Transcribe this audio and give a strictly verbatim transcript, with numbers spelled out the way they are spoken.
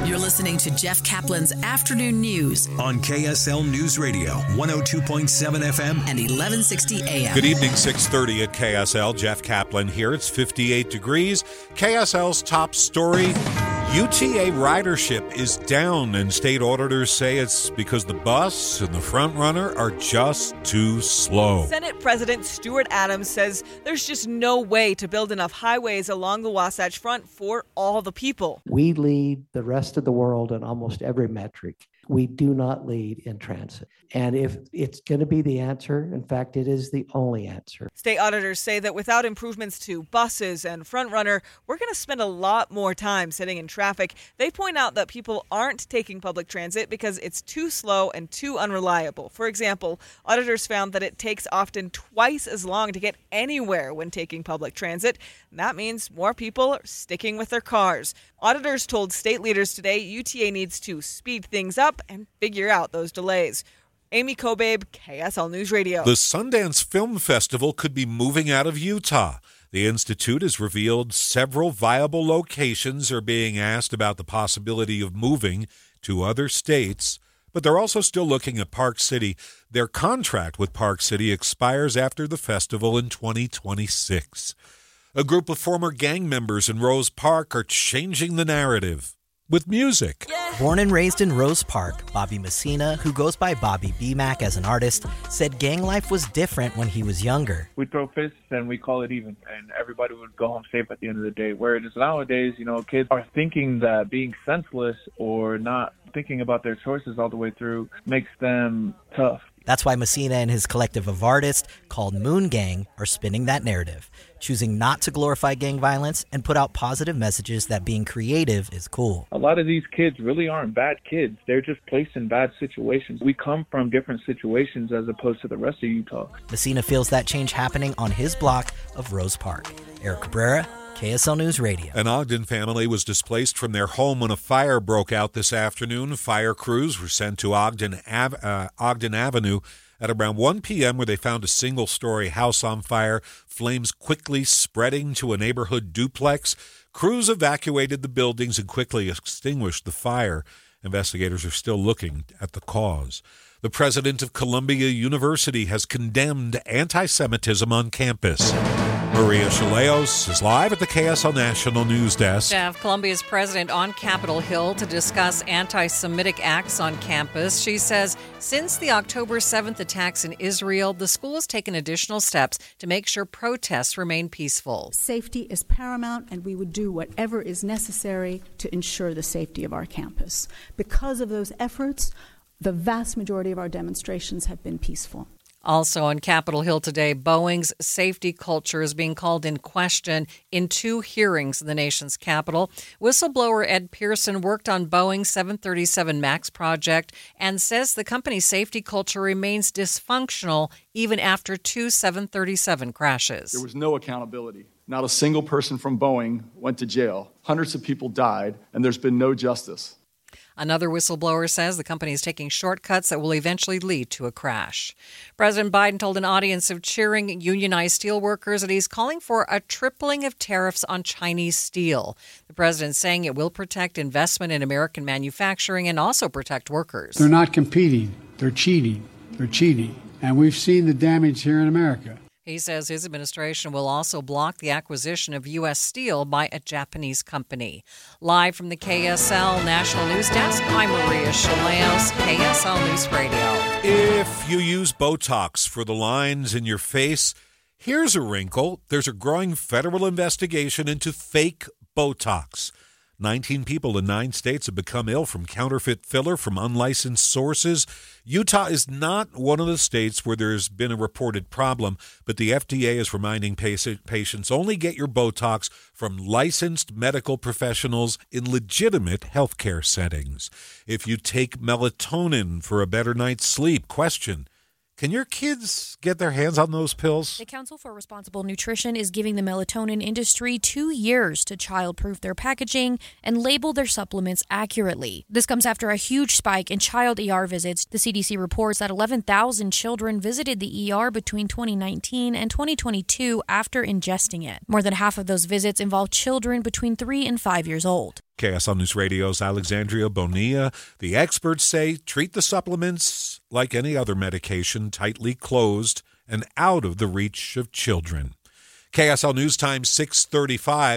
You're listening to Jeff Kaplan's Afternoon News on K S L News Radio, one oh two point seven F M and eleven sixty A M. Good evening, six thirty at K S L. Jeff Kaplan here. It's fifty-eight degrees. K S L's top story, U T A ridership is down, and state auditors say it's because the bus and the front runner are just too slow. Senate President Stuart Adams says there's just no way to build enough highways along the Wasatch Front for all the people. We lead the rest of the world in almost every metric. We do not lead in transit. And if it's going to be the answer, in fact, it is the only answer. State auditors say that without improvements to buses and front runner, we're going to spend a lot more time sitting in traffic. They point out that people aren't taking public transit because it's too slow and too unreliable. For example, auditors found that it takes often twice as long to get anywhere when taking public transit. And that means more people are sticking with their cars. Auditors told state leaders today U T A needs to speed things up and figure out those delays. Amy Kobabe, K S L News Radio. The Sundance Film Festival could be moving out of Utah. The Institute has revealed several viable locations are being asked about the possibility of moving to other states, but they're also still looking at Park City. Their contract with Park City expires after the festival in twenty twenty-six. A group of former gang members in Rose Park are changing the narrative with music. Born and raised in Rose Park, Bobby Messina, who goes by Bobby B-Mac as an artist, said gang life was different when he was younger. We throw fists and we call it even, and everybody would go home safe at the end of the day. Whereas nowadays, you know, kids are thinking that being senseless or not thinking about their choices all the way through makes them tough. That's why Messina and his collective of artists, called Moon Gang, are spinning that narrative, choosing not to glorify gang violence and put out positive messages that being creative is cool. A lot of these kids really aren't bad kids. They're just placed in bad situations. We come from different situations as opposed to the rest of Utah. Messina feels that change happening on his block of Rose Park. Eric Cabrera, K S L News Radio. An Ogden family was displaced from their home when a fire broke out this afternoon. Fire crews were sent to Ogden, Ave- uh, Ogden Avenue at around one p.m. where they found a single-story house on fire, flames quickly spreading to a neighborhood duplex. Crews evacuated the buildings and quickly extinguished the fire. Investigators are still looking at the cause. The president of Columbia University has condemned anti-Semitism on campus. Maria Chaleos is live at the K S L National News Desk. Jeff, Columbia's president on Capitol Hill to discuss anti-Semitic acts on campus. She says since the October seventh attacks in Israel, the school has taken additional steps to make sure protests remain peaceful. Safety is paramount, and we would do whatever is necessary to ensure the safety of our campus. Because of those efforts, the vast majority of our demonstrations have been peaceful. Also on Capitol Hill today, Boeing's safety culture is being called in question in two hearings in the nation's capital. Whistleblower Ed Pearson worked on Boeing's seven thirty-seven MAX project and says the company's safety culture remains dysfunctional even after two seven thirty-seven crashes. There was no accountability. Not a single person from Boeing went to jail. Hundreds of people died, and there's been no justice. Another whistleblower says the company is taking shortcuts that will eventually lead to a crash. President Biden told an audience of cheering unionized steelworkers that he's calling for a tripling of tariffs on Chinese steel. The president saying it will protect investment in American manufacturing and also protect workers. They're not competing. They're cheating. They're cheating. And we've seen the damage here in America. He says his administration will also block the acquisition of U S steel by a Japanese company. Live from the K S L National News Desk, I'm Maria Chaleos, K S L News Radio. If you use Botox for the lines in your face, here's a wrinkle. There's a growing federal investigation into fake Botox. nineteen people in nine states have become ill from counterfeit filler from unlicensed sources. Utah is not one of the states where there's been a reported problem, but the F D A is reminding patients only get your Botox from licensed medical professionals in legitimate healthcare settings. If you take melatonin for a better night's sleep, question, Can your kids get their hands on those pills? The Council for Responsible Nutrition is giving the melatonin industry two years to childproof their packaging and label their supplements accurately. This comes after a huge spike in child E R visits. The C D C reports that eleven thousand children visited the E R between twenty nineteen and twenty twenty-two after ingesting it. More than half of those visits involved children between three and five years old. K S L News Radio's Alexandria Bonilla. The experts say treat the supplements like any other medication, tightly closed and out of the reach of children. K S L News Time six thirty-five.